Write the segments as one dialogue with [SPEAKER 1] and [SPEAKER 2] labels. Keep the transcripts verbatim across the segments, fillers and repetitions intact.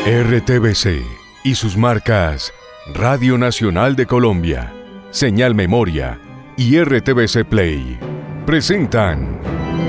[SPEAKER 1] R T V C y sus marcas Radio Nacional de Colombia, Señal Memoria y R T V C Play presentan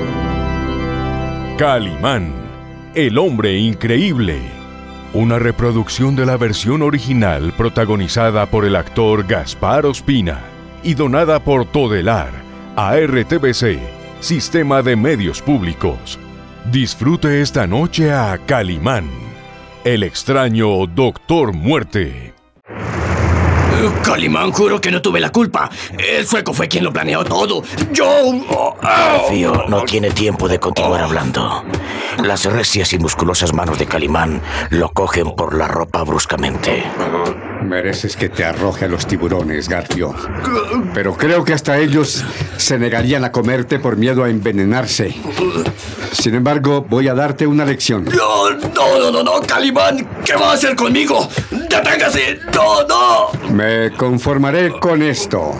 [SPEAKER 1] Calimán, el hombre increíble, una reproducción de la versión original protagonizada por el actor Gaspar Ospina y donada por Todelar a R T V C, Sistema de Medios Públicos. Disfrute esta noche a Calimán, el extraño Doctor Muerte.
[SPEAKER 2] Calimán, juro que no tuve la culpa. El sueco fue quien lo planeó todo. Yo...
[SPEAKER 3] Garfio no tiene tiempo de continuar hablando. Las recias y musculosas manos de Calimán lo cogen por la ropa bruscamente.
[SPEAKER 4] Mereces que te arroje a los tiburones, Garfio. Pero creo que hasta ellos se negarían a comerte por miedo a envenenarse. Sin embargo, voy a darte una lección.
[SPEAKER 2] No, no, no, no, no, Calimán. ¿Qué va a hacer conmigo? ¡Deténgase! ¡No, no!
[SPEAKER 4] Me conformaré con esto.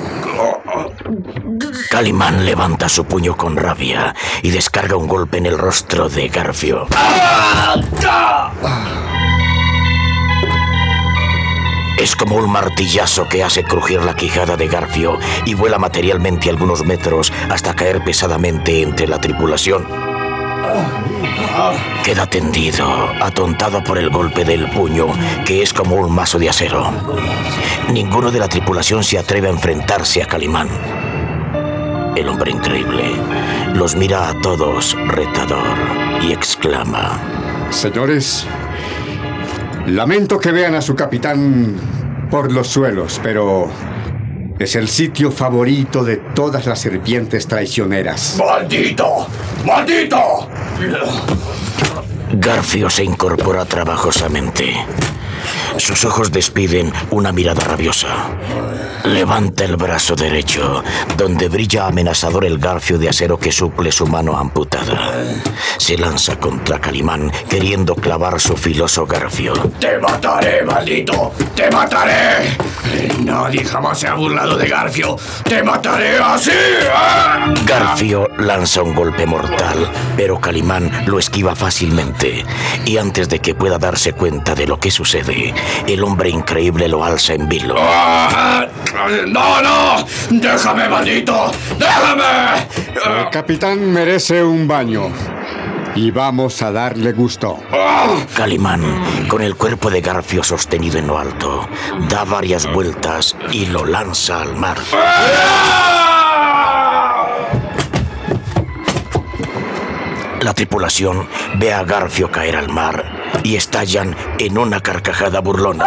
[SPEAKER 3] Calimán levanta su puño con rabia y descarga un golpe en el rostro de Garfio. Es como un martillazo que hace crujir la quijada de Garfio y vuela materialmente algunos metros hasta caer pesadamente entre la tripulación. Queda tendido, atontado por el golpe del puño, que es como un mazo de acero. Ninguno de la tripulación se atreve a enfrentarse a Calimán. El hombre increíble los mira a todos retador y exclama:
[SPEAKER 4] Señores, lamento que vean a su capitán por los suelos, pero es el sitio favorito de todas las serpientes traicioneras.
[SPEAKER 2] ¡Maldito! ¡Maldito!
[SPEAKER 3] Garfio se incorpora trabajosamente. Sus ojos despiden una mirada rabiosa. Levanta el brazo derecho, donde brilla amenazador el garfio de acero que suple su mano amputada. Se lanza contra Calimán, queriendo clavar su filoso garfio.
[SPEAKER 2] ¡Te mataré, maldito! ¡Te mataré! Nadie jamás se ha burlado de Garfio. ¡Te mataré así!
[SPEAKER 3] Garfio lanza un golpe mortal, pero Calimán lo esquiva fácilmente. Y antes de que pueda darse cuenta de lo que sucede, el hombre increíble lo alza en vilo.
[SPEAKER 2] ¡No, no! ¡Déjame, maldito! ¡Déjame!
[SPEAKER 4] El capitán merece un baño y vamos a darle gusto.
[SPEAKER 3] Calimán, con el cuerpo de Garfio sostenido en lo alto, da varias vueltas y lo lanza al mar. La tripulación ve a Garfio caer al mar y estallan en una carcajada burlona.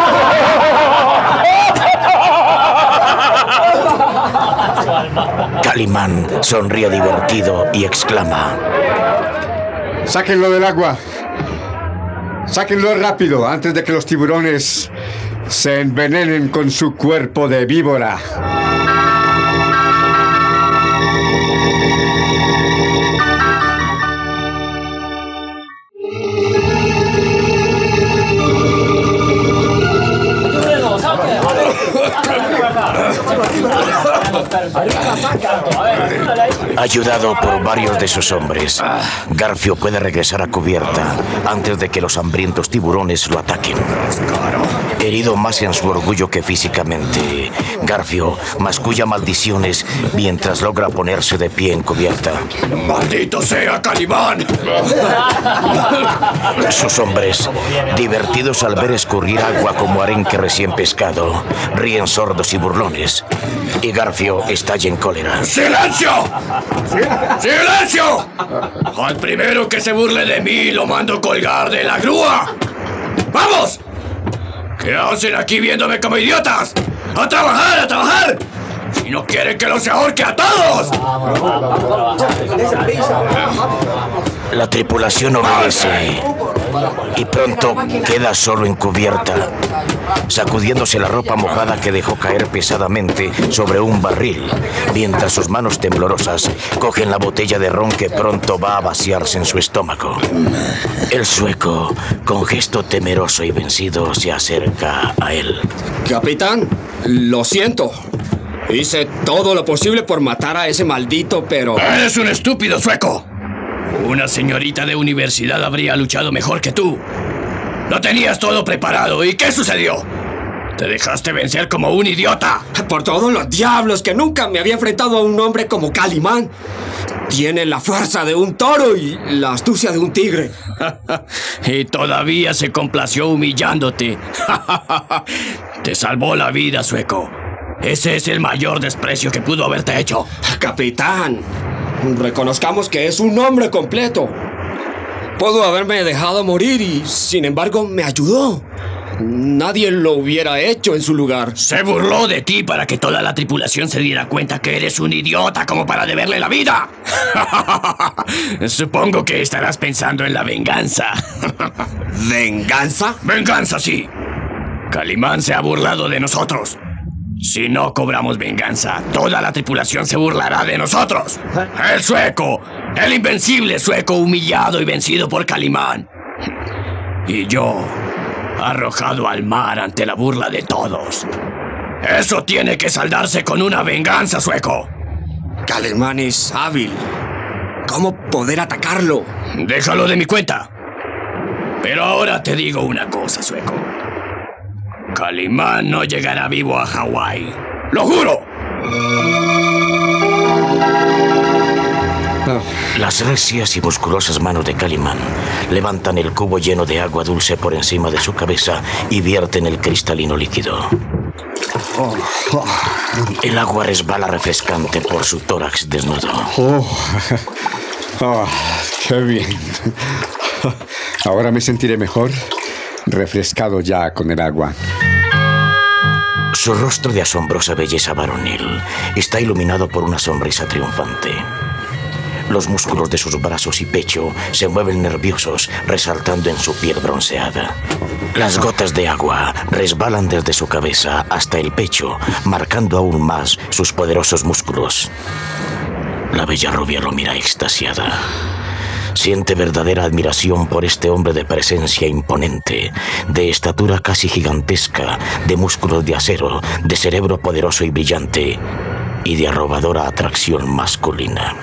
[SPEAKER 3] Calimán sonríe divertido y exclama:
[SPEAKER 4] ¡Sáquenlo del agua! ¡Sáquenlo rápido antes de que los tiburones se envenenen con su cuerpo de víbora!
[SPEAKER 3] Ayudado por varios de sus hombres, Garfio puede regresar a cubierta antes de que los hambrientos tiburones lo ataquen. Herido más en su orgullo que físicamente, Garfio masculla maldiciones mientras logra ponerse de pie en cubierta.
[SPEAKER 2] ¡Maldito sea Calimán!
[SPEAKER 3] Sus hombres, divertidos al ver escurrir agua como arenque recién pescado, ríen sordos y burlones. Y Garfio estalla en cólera.
[SPEAKER 2] ¡Silencio! ¡Silencio! Al primero que se burle de mí lo mando colgar de la grúa. ¡Vamos! ¿Qué hacen aquí viéndome como idiotas? ¡A trabajar, a trabajar! Si no quieren que los ahorque a todos.
[SPEAKER 3] La tripulación obedece y pronto queda solo en cubierta, sacudiéndose la ropa mojada que dejó caer pesadamente sobre un barril, mientras sus manos temblorosas cogen la botella de ron que pronto va a vaciarse en su estómago. El sueco, con gesto temeroso y vencido, se acerca a él.
[SPEAKER 5] Capitán, lo siento. Hice todo lo posible por matar a ese maldito, pero...
[SPEAKER 2] ¡Eres un estúpido, sueco! Una señorita de universidad habría luchado mejor que tú. Lo tenías todo preparado. ¿Y qué sucedió? Te dejaste vencer como un idiota.
[SPEAKER 5] Por todos los diablos, que nunca me había enfrentado a un hombre como Calimán. Tiene la fuerza de un toro y la astucia de un tigre.
[SPEAKER 2] Y todavía se complació humillándote. Te salvó la vida, Sueco. Ese es el mayor desprecio que pudo haberte hecho.
[SPEAKER 5] Capitán, reconozcamos que es un hombre completo. Pudo haberme dejado morir y, sin embargo, me ayudó. Nadie lo hubiera hecho en su lugar.
[SPEAKER 2] Se burló de ti para que toda la tripulación se diera cuenta que eres un idiota como para deberle la vida. Supongo que estarás pensando en la venganza.
[SPEAKER 5] ¿Venganza?
[SPEAKER 2] Venganza, sí. Calimán se ha burlado de nosotros. Si no cobramos venganza, toda la tripulación se burlará de nosotros. El Sueco, el invencible Sueco humillado y vencido por Calimán. Y yo, arrojado al mar ante la burla de todos. Eso tiene que saldarse con una venganza, Sueco.
[SPEAKER 5] Calimán es hábil. ¿Cómo poder atacarlo?
[SPEAKER 2] Déjalo de mi cuenta. Pero ahora te digo una cosa, Sueco. Calimán no llegará vivo a Hawái. ¡Lo juro!
[SPEAKER 3] Las recias y musculosas manos de Calimán levantan el cubo lleno de agua dulce por encima de su cabeza y vierten el cristalino líquido. El agua resbala refrescante por su tórax desnudo.
[SPEAKER 4] Oh, oh, ¡qué bien! Ahora me sentiré mejor, refrescado ya con el agua.
[SPEAKER 3] Su rostro de asombrosa belleza varonil está iluminado por una sonrisa triunfante. Los músculos de sus brazos y pecho se mueven nerviosos, resaltando en su piel bronceada. Las gotas de agua resbalan desde su cabeza hasta el pecho, marcando aún más sus poderosos músculos. La bella rubia lo mira extasiada. Siente verdadera admiración por este hombre de presencia imponente, de estatura casi gigantesca, de músculos de acero, de cerebro poderoso y brillante, y de arrobadora atracción masculina.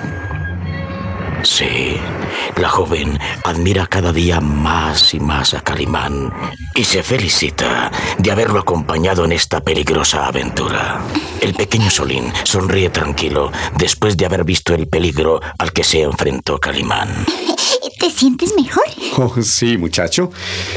[SPEAKER 3] Sí, la joven admira cada día más y más a Calimán y se felicita de haberlo acompañado en esta peligrosa aventura. El pequeño Solín sonríe tranquilo después de haber visto el peligro al que se enfrentó Calimán.
[SPEAKER 6] ¿Te sientes mejor?
[SPEAKER 4] Oh, sí, muchacho.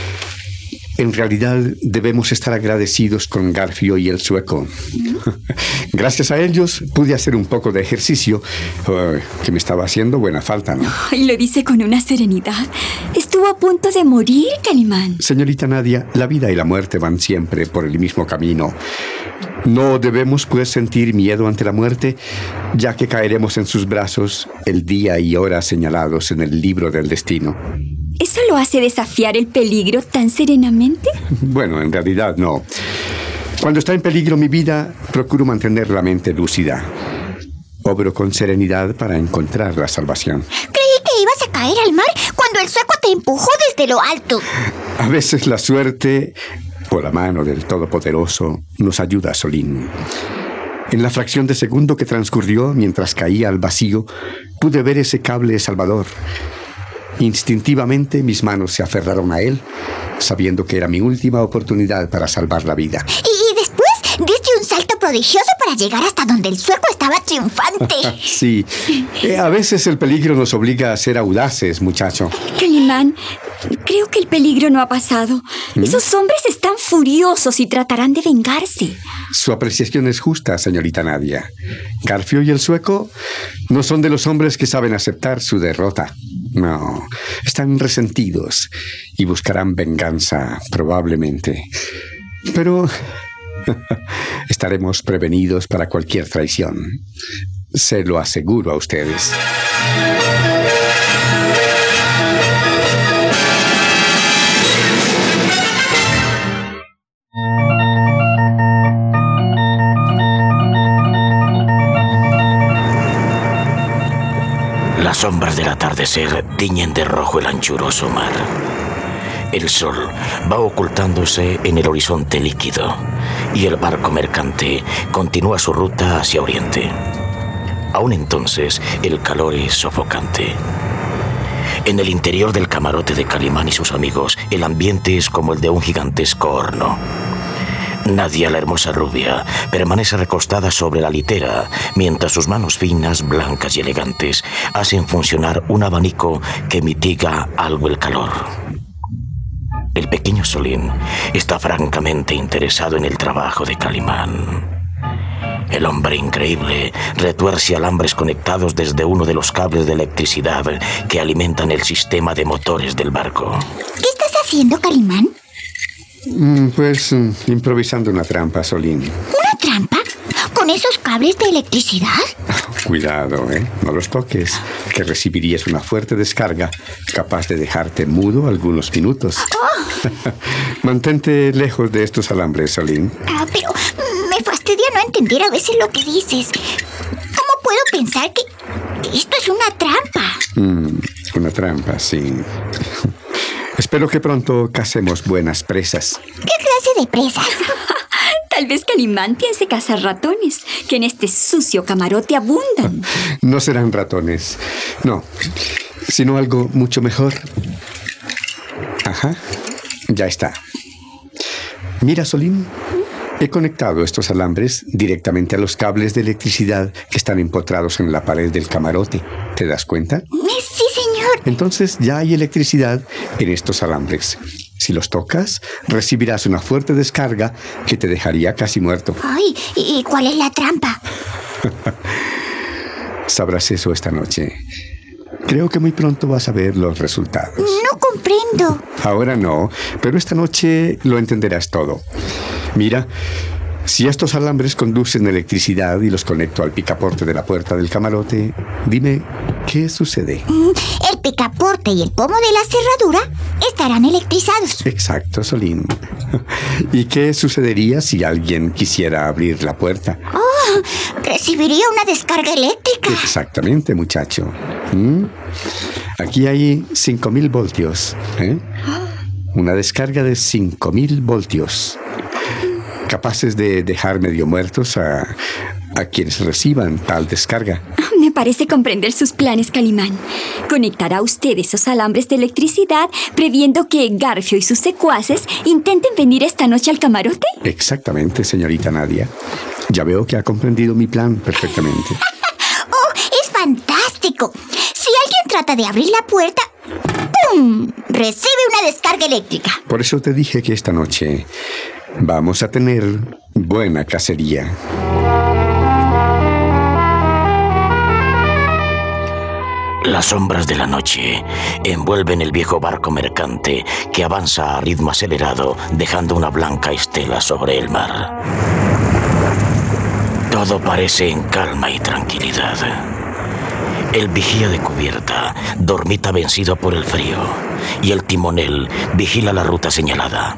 [SPEAKER 4] En realidad debemos estar agradecidos con Garfio y el Sueco. Gracias a ellos pude hacer un poco de ejercicio, uh, que me estaba haciendo buena falta, ¿no?
[SPEAKER 6] Ay, lo dice con una serenidad. Estuvo a punto de morir, Calimán.
[SPEAKER 4] Señorita Nadia, la vida y la muerte van siempre por el mismo camino. No debemos, pues, sentir miedo ante la muerte, ya que caeremos en sus brazos el día y hora señalados en el libro del destino.
[SPEAKER 6] ¿Eso lo hace desafiar el peligro tan serenamente?
[SPEAKER 4] Bueno, en realidad no. Cuando está en peligro mi vida, procuro mantener la mente lúcida. Obro con serenidad para encontrar la salvación.
[SPEAKER 6] Creí que ibas a caer al mar cuando el Sueco te empujó desde lo alto.
[SPEAKER 4] A veces la suerte o la mano del Todopoderoso nos ayuda, Solín. En la fracción de segundo que transcurrió mientras caía al vacío, pude ver ese cable salvador. Instintivamente mis manos se aferraron a él, sabiendo que era mi última oportunidad para salvar la vida.
[SPEAKER 6] Y, y después diste un salto prodigioso para llegar hasta donde el Sueco estaba triunfante.
[SPEAKER 4] Sí, eh, a veces el peligro nos obliga a ser audaces, muchacho.
[SPEAKER 6] Calimán, creo que el peligro no ha pasado. ¿Mm? Esos hombres están furiosos y tratarán de vengarse.
[SPEAKER 4] Su apreciación es justa, señorita Nadia. Garfio y el Sueco no son de los hombres que saben aceptar su derrota. No, están resentidos y buscarán venganza, probablemente. Pero estaremos prevenidos para cualquier traición. Se lo aseguro a ustedes.
[SPEAKER 3] Las sombras del atardecer tiñen de rojo el anchuroso mar. El sol va ocultándose en el horizonte líquido y el barco mercante continúa su ruta hacia oriente. Aún entonces, el calor es sofocante. En el interior del camarote de Calimán y sus amigos, el ambiente es como el de un gigantesco horno. Nadia, la hermosa rubia, permanece recostada sobre la litera, mientras sus manos finas, blancas y elegantes hacen funcionar un abanico que mitiga algo el calor. El pequeño Solín está francamente interesado en el trabajo de Calimán. El hombre increíble retuerce alambres conectados desde uno de los cables de electricidad que alimentan el sistema de motores del barco.
[SPEAKER 7] ¿Qué estás haciendo, Calimán?
[SPEAKER 4] Mm, Pues mm, improvisando una trampa, Solín.
[SPEAKER 7] ¿Una trampa? ¿Con esos cables de electricidad?
[SPEAKER 4] Cuidado, ¿eh? No los toques, que recibirías una fuerte descarga capaz de dejarte mudo algunos minutos.
[SPEAKER 7] Oh.
[SPEAKER 4] Mantente lejos de estos alambres, Solín.
[SPEAKER 7] Ah, pero me fastidia no entender a veces lo que dices. ¿Cómo puedo pensar que, que esto es una trampa?
[SPEAKER 4] Mm, una trampa, sí. Espero que pronto cacemos buenas presas.
[SPEAKER 7] ¿Qué clase de presas?
[SPEAKER 6] Tal vez Calimán piense cazar ratones, que en este sucio camarote abundan.
[SPEAKER 4] No serán ratones, no, sino algo mucho mejor. Ajá, ya está. Mira, Solín, he conectado estos alambres directamente a los cables de electricidad que están empotrados en la pared del camarote. ¿Te das cuenta?
[SPEAKER 7] Sí, señor.
[SPEAKER 4] Entonces ya hay electricidad en estos alambres. Si los tocas, recibirás una fuerte descarga que te dejaría casi muerto.
[SPEAKER 7] Ay, ¿y cuál es la trampa?
[SPEAKER 4] Sabrás eso esta noche. Creo que muy pronto vas a ver los resultados.
[SPEAKER 7] No comprendo.
[SPEAKER 4] Ahora no, pero esta noche lo entenderás todo. Mira, si estos alambres conducen electricidad y los conecto al picaporte de la puerta del camarote, dime, ¿qué sucede?
[SPEAKER 7] El picaporte y el pomo de la cerradura estarán electrizados.
[SPEAKER 4] Exacto, Solín. ¿Y qué sucedería si alguien quisiera abrir la puerta?
[SPEAKER 7] Oh, recibiría una descarga eléctrica.
[SPEAKER 4] Exactamente, muchacho. ¿Mm? Aquí hay cinco mil voltios, ¿eh? Una descarga de cinco mil voltios. Capaces de dejar medio muertos a, a quienes reciban tal descarga.
[SPEAKER 6] Me parece comprender sus planes, Calimán. Conectará usted esos alambres de electricidad previendo que Garfio y sus secuaces intenten venir esta noche al camarote.
[SPEAKER 4] Exactamente, señorita Nadia. Ya veo que ha comprendido mi plan perfectamente.
[SPEAKER 7] ¡Oh, es fantástico! Si alguien trata de abrir la puerta, ¡pum!, recibe una descarga eléctrica.
[SPEAKER 4] Por eso te dije que esta noche vamos a tener buena cacería.
[SPEAKER 3] Las sombras de la noche envuelven el viejo barco mercante que avanza a ritmo acelerado, dejando una blanca estela sobre el mar. Todo parece en calma y tranquilidad. El vigía de cubierta dormita vencido por el frío y el timonel vigila la ruta señalada.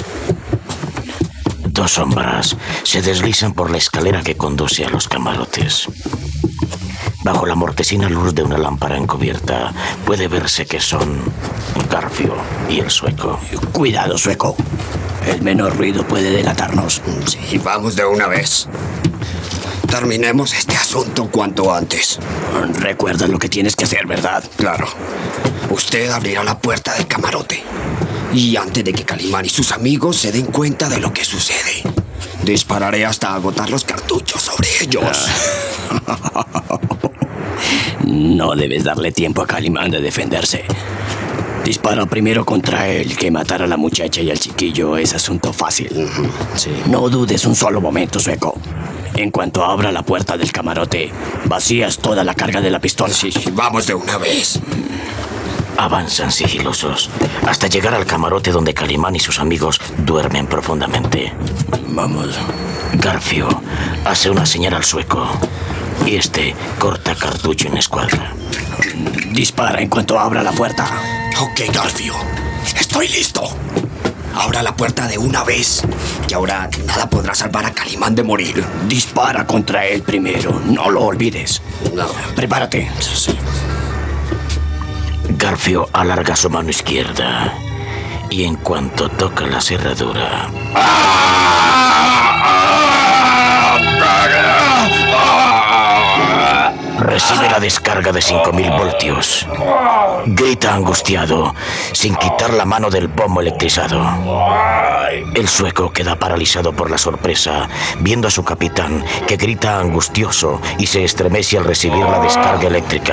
[SPEAKER 3] Dos sombras se deslizan por la escalera que conduce a los camarotes. Bajo la mortecina luz de una lámpara encubierta puede verse que son Garfio y el sueco.
[SPEAKER 2] Cuidado, sueco. El menor ruido puede delatarnos.
[SPEAKER 5] Sí, vamos de una vez. Terminemos este asunto cuanto antes.
[SPEAKER 2] Recuerda lo que tienes que hacer, ¿verdad?
[SPEAKER 5] Claro. Usted abrirá la puerta del camarote. Y antes de que Calimán y sus amigos se den cuenta de lo que sucede, dispararé hasta agotar los cartuchos sobre ellos.
[SPEAKER 2] No debes darle tiempo a Calimán de defenderse. Dispara primero contra él, que matar a la muchacha y al chiquillo es asunto fácil. Sí. No dudes un solo momento, sueco. En cuanto abra la puerta del camarote, vacías toda la carga de la pistola.
[SPEAKER 5] Sí, vamos de una vez.
[SPEAKER 3] Avanzan sigilosos hasta llegar al camarote donde Calimán y sus amigos duermen profundamente.
[SPEAKER 2] Vamos.
[SPEAKER 3] Garfio hace una señal al sueco y este corta cartucho en escuadra.
[SPEAKER 2] Dispara en cuanto abra la puerta.
[SPEAKER 5] Ok, Garfio. Estoy listo. Abra la puerta de una vez. Y ahora nada podrá salvar a Calimán de morir.
[SPEAKER 2] Dispara contra él primero. No lo olvides.
[SPEAKER 5] No.
[SPEAKER 2] Prepárate.
[SPEAKER 5] Sí.
[SPEAKER 3] Garfio alarga su mano izquierda y en cuanto toca la cerradura, Recibe la descarga de cinco mil voltios. Grita angustiado, sin quitar la mano del pomo electrizado. El sueco queda paralizado por la sorpresa, viendo a su capitán, que grita angustioso y se estremece al recibir la descarga eléctrica.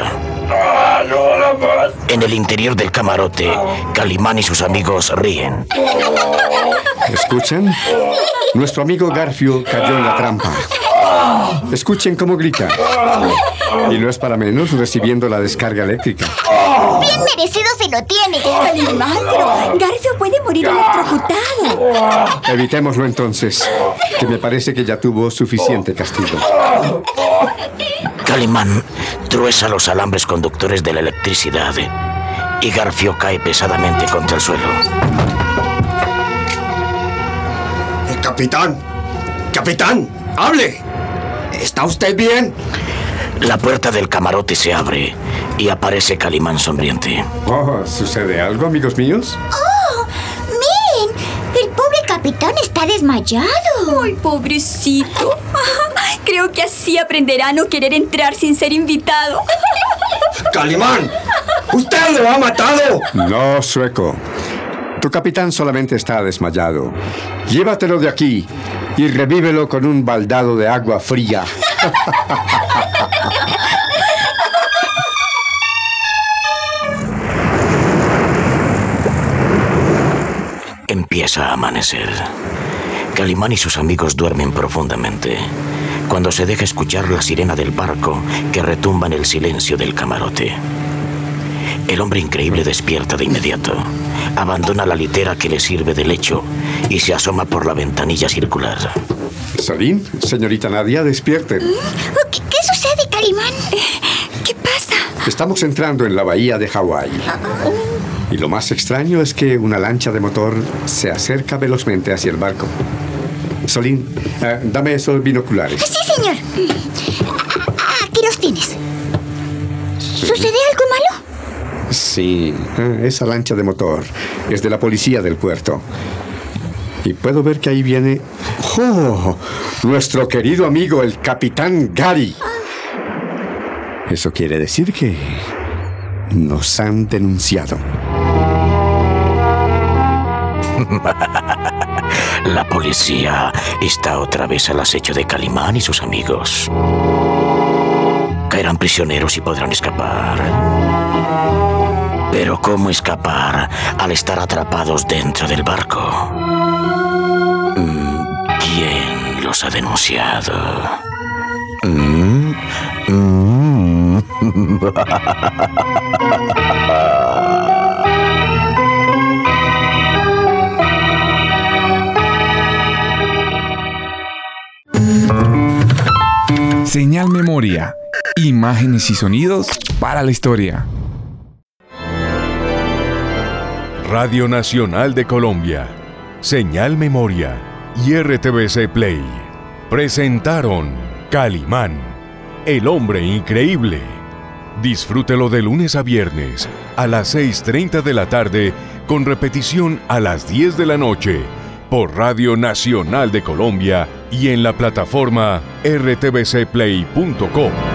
[SPEAKER 3] En el interior del camarote, Calimán y sus amigos ríen.
[SPEAKER 4] ¿Escuchan? Nuestro amigo Garfio cayó en la trampa. Escuchen cómo grita. Y no es para menos recibiendo la descarga eléctrica.
[SPEAKER 7] Bien merecido se lo tiene.
[SPEAKER 6] Calimán, pero Garfio puede morir electrocutado.
[SPEAKER 4] Evitémoslo entonces, que me parece que ya tuvo suficiente castigo.
[SPEAKER 3] Calimán trueza los alambres conductores de la electricidad y Garfio cae pesadamente contra el suelo.
[SPEAKER 5] ¡Capitán! ¡Capitán! ¡Hable! ¿Está usted bien?
[SPEAKER 3] La puerta del camarote se abre y aparece Calimán sonriente.
[SPEAKER 4] Oh, ¿sucede algo, amigos míos?
[SPEAKER 7] ¡Oh! ¡Miren! El pobre capitán está desmayado.
[SPEAKER 6] Ay, pobrecito. Creo que así aprenderá a no querer entrar sin ser invitado.
[SPEAKER 5] ¡Calimán! ¡Usted lo ha matado!
[SPEAKER 4] No, sueco. Tu capitán solamente está desmayado. Llévatelo de aquí y revívelo con un baldado de agua fría.
[SPEAKER 3] Empieza a amanecer. Calimán y sus amigos duermen profundamente, cuando se deja escuchar la sirena del barco que retumba en el silencio del camarote. El hombre increíble despierta de inmediato, abandona la litera que le sirve de lecho y se asoma por la ventanilla circular.
[SPEAKER 4] Salim, señorita Nadia, despierten.
[SPEAKER 7] ¿Qué, qué sucede, Calimán?
[SPEAKER 6] ¿Qué pasa?
[SPEAKER 4] Estamos entrando en la bahía de Hawái. Y lo más extraño es que una lancha de motor se acerca velozmente hacia el barco. Solín, eh, dame esos binoculares.
[SPEAKER 7] Sí, señor. Aquí los tienes. ¿Sucede algo malo?
[SPEAKER 4] Sí, esa lancha de motor es de la policía del puerto. Y puedo ver que ahí viene... ¡Oh! Nuestro querido amigo, el capitán Gary. Eso quiere decir que nos han denunciado.
[SPEAKER 3] La policía está otra vez al acecho de Calimán y sus amigos. Caerán prisioneros y podrán escapar. Pero ¿cómo escapar al estar atrapados dentro del barco? ¿Quién los ha denunciado? ¿Mm? ¿Mm?
[SPEAKER 8] Señal Memoria. Imágenes y sonidos para la historia.
[SPEAKER 1] Radio Nacional de Colombia, Señal Memoria y R T V C Play presentaron Calimán, el hombre increíble. Disfrútelo de lunes a viernes a las seis y media de la tarde con repetición a las diez de la noche por Radio Nacional de Colombia y en la plataforma r t v c play punto com.